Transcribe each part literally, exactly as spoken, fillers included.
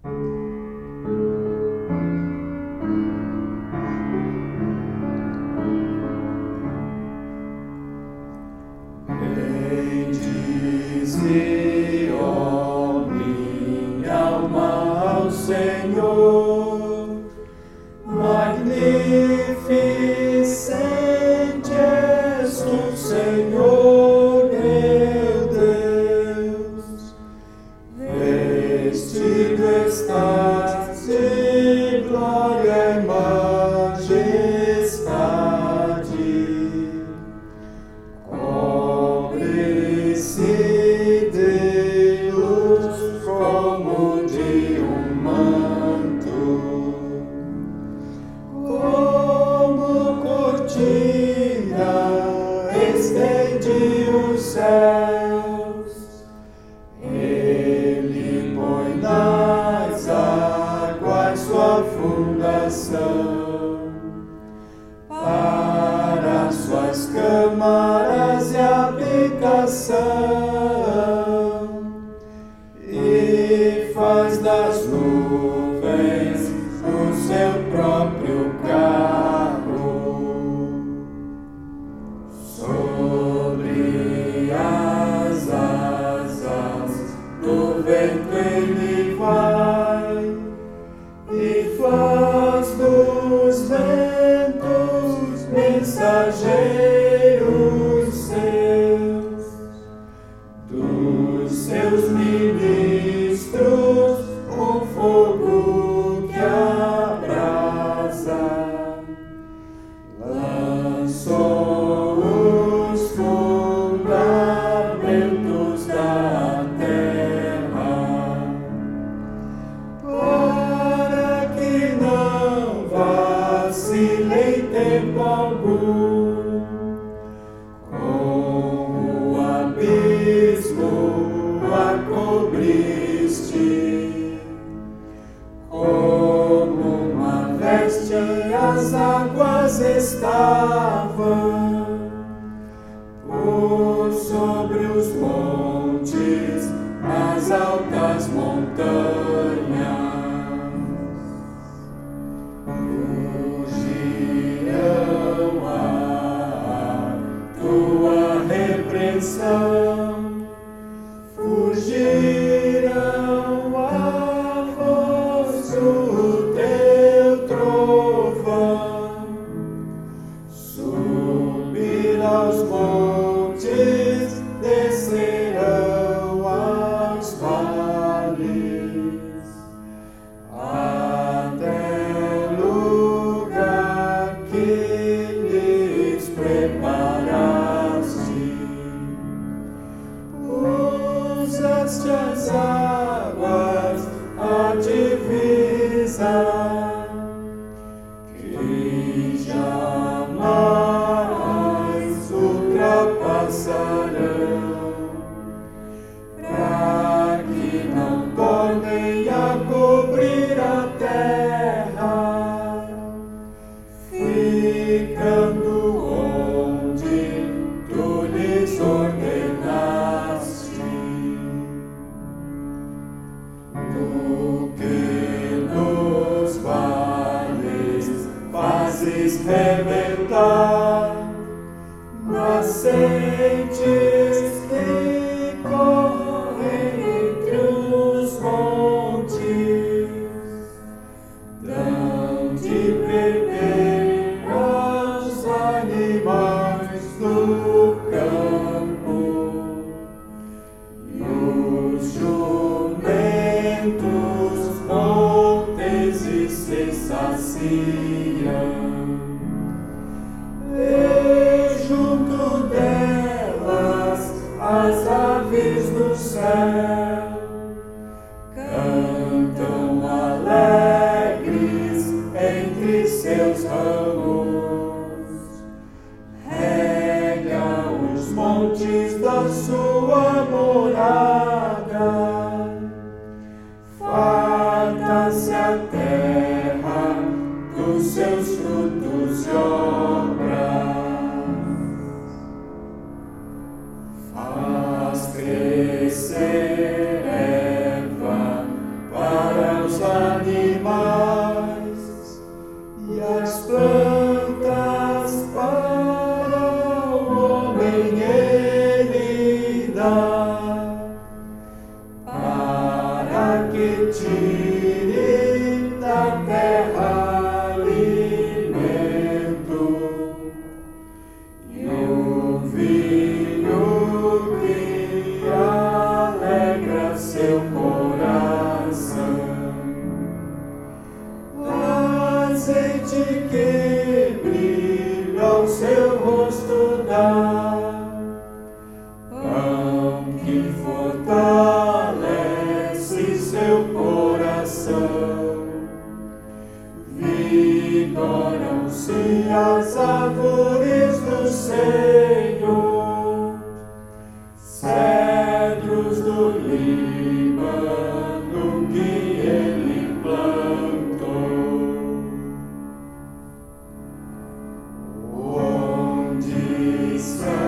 Bendize, ó minha alma, ao Senhor, magnificente és tu, Senhor, meu Deus, vestido estás de glória e majestade, cobre-se de luz como de um manto, como cortina estende os céus. Ele põe nas águas sua fundação, para suas câmaras e habitação, e faz das nuvens o seu próprio carro. Sobre as asas do vento ele vai, e faz dos ventos mensageiros seus, dos seus ministros um fogo que abrasa. Lançou os fundamentos da terra, para que não vacile em tempo algum. Com o abismo a cobriste, como uma veste as águas estavam, por sobre os montes, as altas montanhas. Fugirão à tua repreensão, fugirão à voz do teu trovão, subir aos montes, descerão aos vales, até o lugar que lhes preparaste. Usaste as águas a divisa, que jamais ultrapassarão, para que não tornem a cobrir a terra, ficando onde tu lhes ordenaste. Tu que nos vales fazes rebentar nascentes que correm entre os montes, dão de beber aos animais do campo, e os jumentos montes se saciam. E junto delas as aves do céu cantam alegres entre seus ramos, rega os montes da sua morada, farta-se a terra dos tire da terra alimento, e um vinho que alegra seu coração. Azeite que brilha o seu rosto dá, pão que fortalece seu coração. Vigoram-se as árvores do Senhor, cedros do Líbano que ele plantou. Onde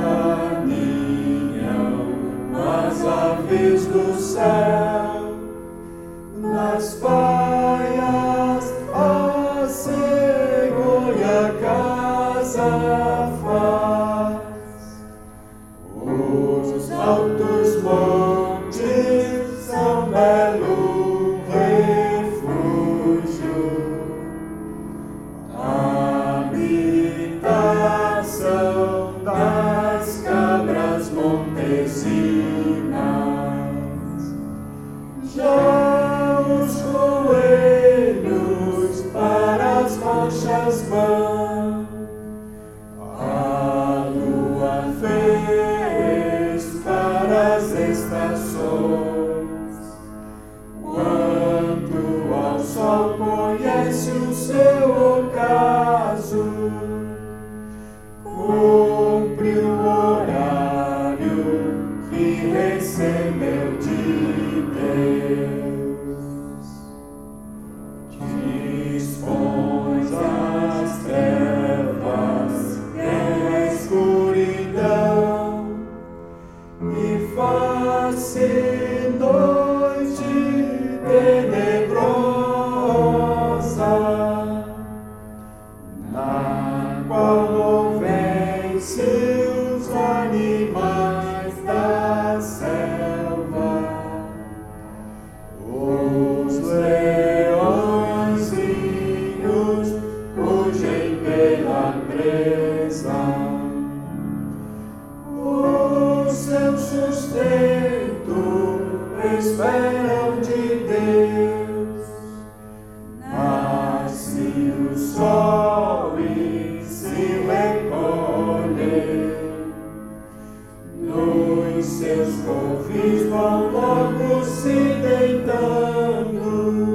caminham as aves do céu, nas baias a cegonha casa faz. Os altos montes são belo refúgio, habitação das cabras montesinas. Já os coelhos para as rochas vão, a lua fez para as estações. Quanto ao sol conhece o seu ocaso, cumpre o horário que recebeu de Deus. Dispões as trevas e a escuridão, e faz-se noite tenebrosa, na qual ouvem-se os animais da selva, os leõezinhos rugem pela presa. O seu sustento esperam de Deus. Nasce o sol e se recolhe, nos seus covis vão logo se deitando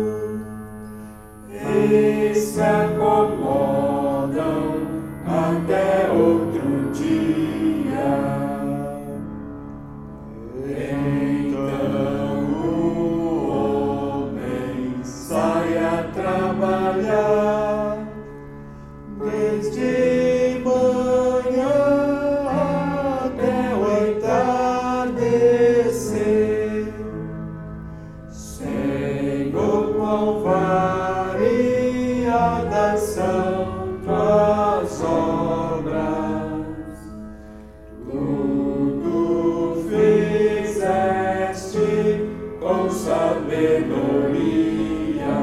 e se acomodam até outro dia. Então o homem sai a trabalhar desde manhã até o entardecer. Senhor, quão variadas são tuas obras, tudo fizeste com sabedoria.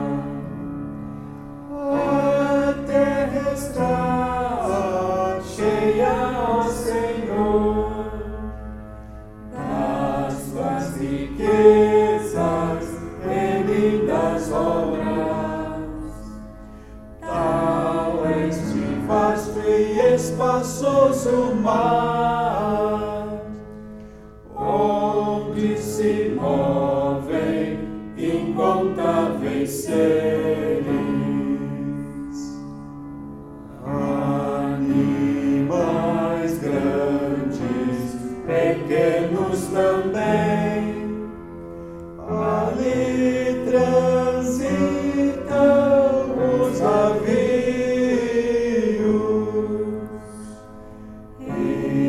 A terra está cheia, ó Senhor, das tuas riquezas e lindas obras. Tal este vasto e espaçoso mar, onde se movem incontáveis seres, animais grandes, pequenos também, ali transitam os navios, e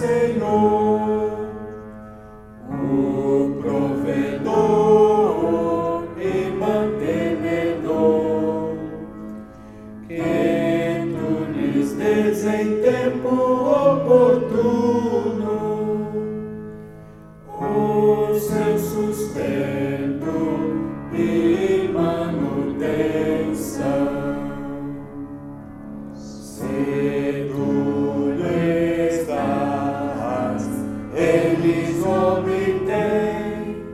Senhor, o provedor e mantenedor, que tu lhes des em tempo oportuno o seu sustento e manutenção. Se tu lhes das, eles obtêm.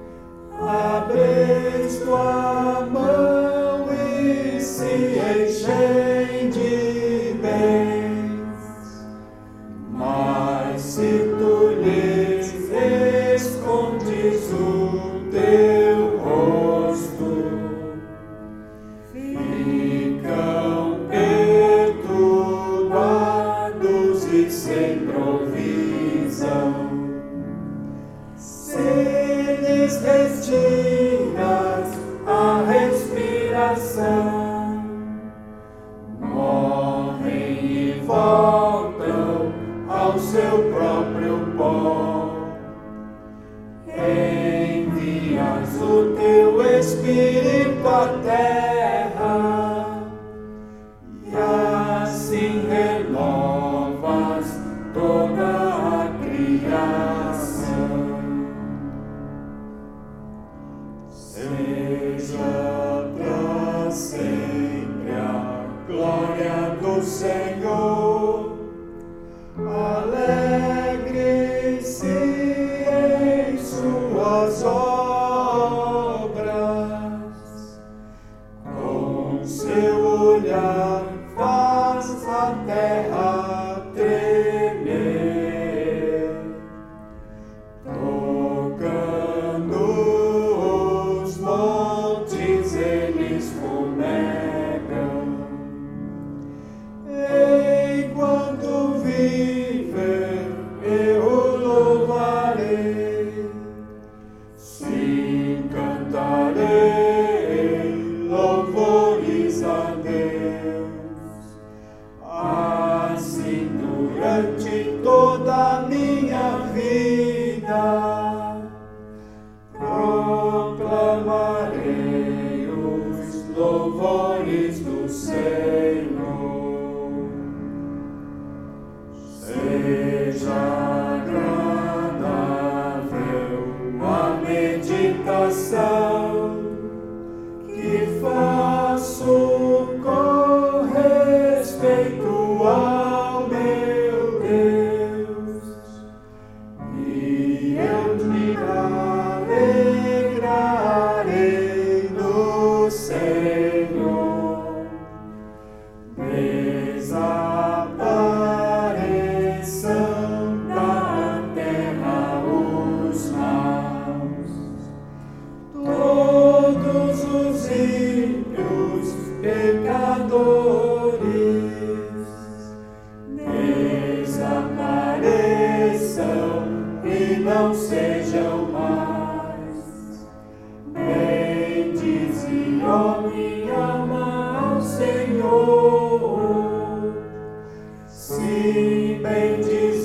Abres tua mão e se enchem de bens. Mas se tu lhes escondes o teu rosto, ficam perturbados e sem provisão. Se lhes retiras a respiração, morrem e voltam ao seu próprio pó. Envias o teu Espírito à terra e assim renovas toda a criação. Seja para sempre a glória do Senhor. Alegre-se em suas obras, com seu olhar faz a terra tremer, tocando os montes eles fumegam. Enquanto viver eu louvarei, sim, cantarei louvores a Deus. Assim durante toda a minha vida proclamarei os louvores do Senhor. Seja agradável a meditação que faço com respeito ao meu Deus, e eu me alegrarei no Senhor. Desapareçam da terra os maus, todos os ímpios pecadores desapareçam e não sejam mais. Bendize, ó minha alma, ao Senhor. Sim, bendize